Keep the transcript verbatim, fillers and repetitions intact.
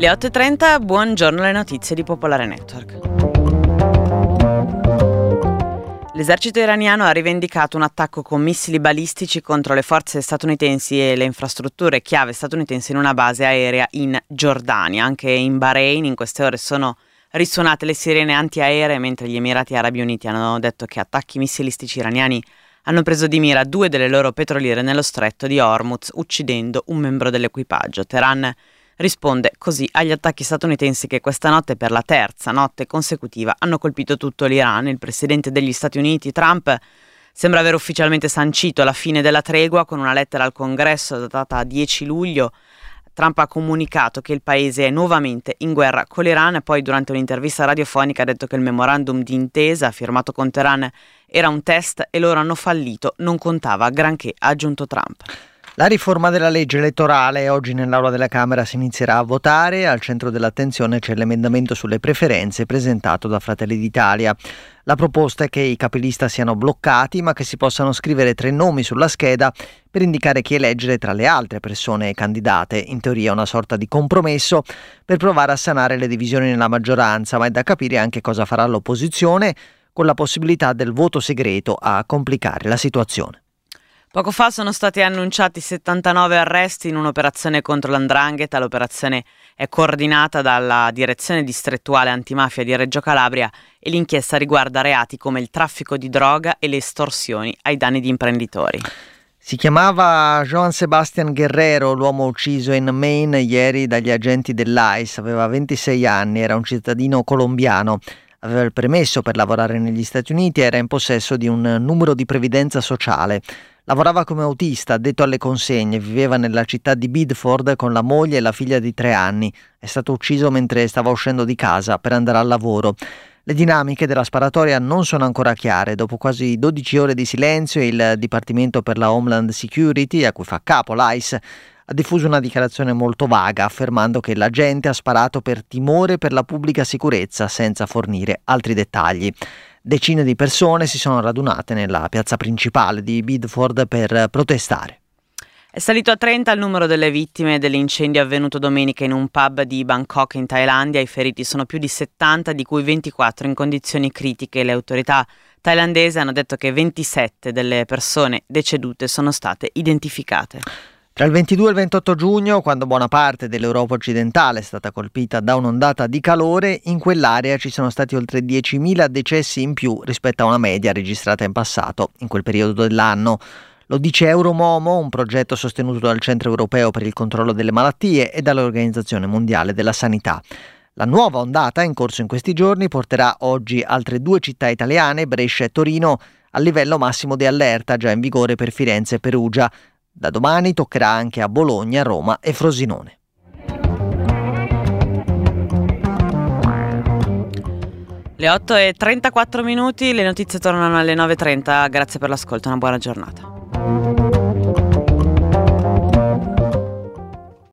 Le otto e trenta, buongiorno, le notizie di Popolare Network. L'esercito iraniano ha rivendicato un attacco con missili balistici contro le forze statunitensi e le infrastrutture chiave statunitensi in una base aerea in Giordania. Anche in Bahrain in queste ore sono risuonate le sirene antiaeree, mentre gli Emirati Arabi Uniti hanno detto che attacchi missilistici iraniani hanno preso di mira due delle loro petroliere nello stretto di Hormuz, uccidendo un membro dell'equipaggio. Teheran risponde così agli attacchi statunitensi che questa notte, per la terza notte consecutiva, hanno colpito tutto l'Iran. Il presidente degli Stati Uniti, Trump, sembra aver ufficialmente sancito la fine della tregua con una lettera al Congresso datata dieci luglio. Trump ha comunicato che il paese è nuovamente in guerra con l'Iran e poi durante un'intervista radiofonica ha detto che il memorandum di intesa firmato con Teheran era un test e loro hanno fallito, non contava granché, ha aggiunto Trump. La riforma della legge elettorale. Oggi nell'Aula della Camera si inizierà a votare. Al centro dell'attenzione c'è l'emendamento sulle preferenze presentato da Fratelli d'Italia. La proposta è che i capilista siano bloccati, ma che si possano scrivere tre nomi sulla scheda per indicare chi eleggere tra le altre persone candidate. In teoria una sorta di compromesso per provare a sanare le divisioni nella maggioranza, ma è da capire anche cosa farà l'opposizione, con la possibilità del voto segreto a complicare la situazione. Poco fa sono stati annunciati settantanove arresti in un'operazione contro l'Andrangheta. L'operazione è coordinata dalla Direzione Distrettuale Antimafia di Reggio Calabria e l'inchiesta riguarda reati come il traffico di droga e le estorsioni ai danni di imprenditori. Si chiamava Joan Sebastian Guerrero, l'uomo ucciso in Maine ieri dagli agenti dell'I C E. Aveva ventisei anni, era un cittadino colombiano. Aveva il permesso per lavorare negli Stati Uniti e era in possesso di un numero di previdenza sociale. Lavorava come autista, addetto alle consegne, viveva nella città di Bidford con la moglie e la figlia di tre anni. È stato ucciso mentre stava uscendo di casa per andare al lavoro. Le dinamiche della sparatoria non sono ancora chiare. Dopo quasi dodici ore di silenzio, il Dipartimento per la Homeland Security, a cui fa capo l'I C E, ha diffuso una dichiarazione molto vaga, affermando che l'agente ha sparato per timore per la pubblica sicurezza, senza fornire altri dettagli. Decine di persone si sono radunate nella piazza principale di Bidford per protestare. È salito a trenta il numero delle vittime dell'incendio avvenuto domenica in un pub di Bangkok in Thailandia. I feriti sono più di settanta, di cui ventiquattro in condizioni critiche. Le autorità thailandesi hanno detto che ventisette delle persone decedute sono state identificate. Tra il ventidue e il ventotto giugno, quando buona parte dell'Europa occidentale è stata colpita da un'ondata di calore, in quell'area ci sono stati oltre diecimila decessi in più rispetto a una media registrata in passato, in quel periodo dell'anno. Lo dice Euromomo, un progetto sostenuto dal Centro Europeo per il Controllo delle Malattie e dall'Organizzazione Mondiale della Sanità. La nuova ondata, in corso in questi giorni, porterà oggi altre due città italiane, Brescia e Torino, al livello massimo di allerta già in vigore per Firenze e Perugia. Da domani toccherà anche a Bologna, Roma e Frosinone. Le otto e trentaquattro minuti, le notizie tornano alle nove e trenta. Grazie per l'ascolto, una buona giornata.